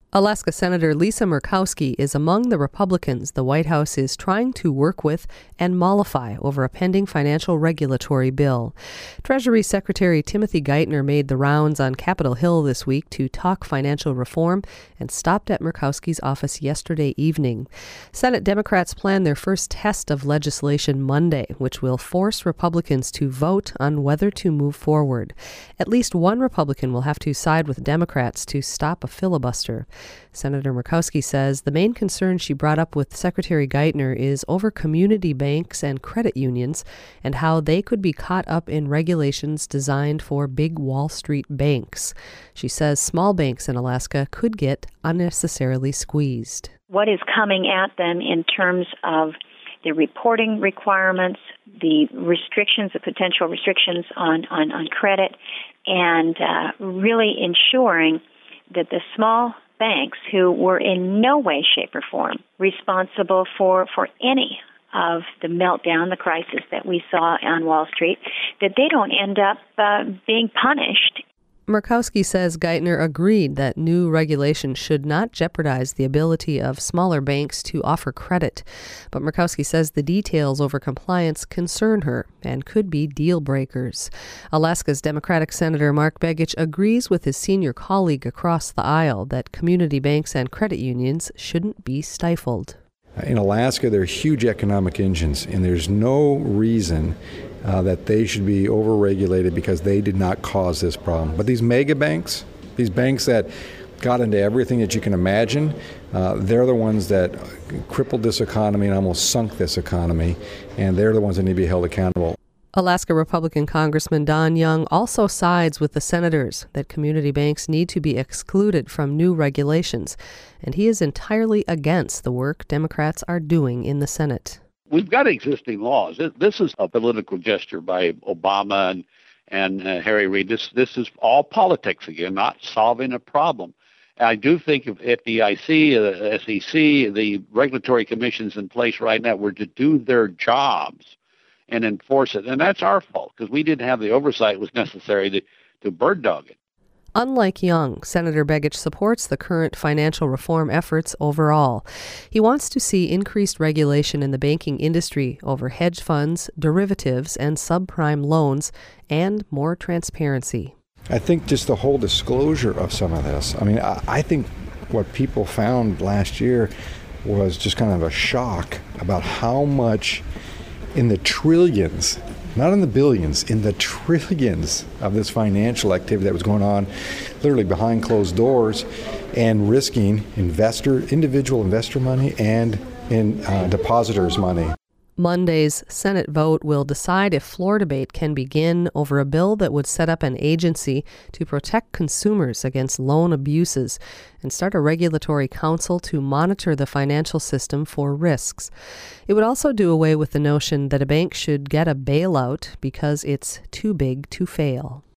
Alaska Senator Lisa Murkowski is among the Republicans the White House is trying to work with and mollify over a pending financial regulatory bill. Treasury Secretary Timothy Geithner made the rounds on Capitol Hill this week to talk financial reform and stopped at Murkowski's office yesterday evening. Senate Democrats plan their first test of legislation Monday, which will force Republicans to vote on whether to move forward. At least one Republican will have to side with Democrats to stop a filibuster. Senator Murkowski says the main concern she brought up with Secretary Geithner is over community banks and credit unions and how they could be caught up in regulations designed for big Wall Street banks. She says small banks in Alaska could get unnecessarily squeezed. What is coming at them in terms of the reporting requirements, the restrictions, the potential restrictions on credit, and really ensuring that the small banks, who were in no way, shape, or form responsible for any of the meltdown, the crisis that we saw on Wall Street, that they don't end up being punished. Murkowski says Geithner agreed that new regulation should not jeopardize the ability of smaller banks to offer credit. But Murkowski says the details over compliance concern her and could be deal breakers. Alaska's Democratic Senator Mark Begich agrees with his senior colleague across the aisle that community banks and credit unions shouldn't be stifled. In Alaska, they're huge economic engines, and there's no reason that they should be overregulated because they did not cause this problem. But these mega banks, these banks that got into everything that you can imagine, they're the ones that crippled this economy and almost sunk this economy, and they're the ones that need to be held accountable. Alaska Republican Congressman Don Young also sides with the senators that community banks need to be excluded from new regulations, and he is entirely against the work Democrats are doing in the Senate. We've got existing laws. This is a political gesture by Obama and Harry Reid. This is all politics again, not solving a problem. I do think if FDIC, the SEC, the regulatory commissions in place right now were to do their jobs and enforce it, and that's our fault because we didn't have the oversight was necessary to bird dog it. Unlike Young, Senator Begich supports the current financial reform efforts overall. He wants to see increased regulation in the banking industry over hedge funds, derivatives, and subprime loans, and more transparency. I think just the whole disclosure of some of this. I mean, I think what people found last year was just kind of a shock about how much in the trillions, not in the billions, in the trillions of this financial activity that was going on literally behind closed doors and risking individual investor money and depositors' money. Monday's Senate vote will decide if floor debate can begin over a bill that would set up an agency to protect consumers against loan abuses and start a regulatory council to monitor the financial system for risks. It would also do away with the notion that a bank should get a bailout because it's too big to fail.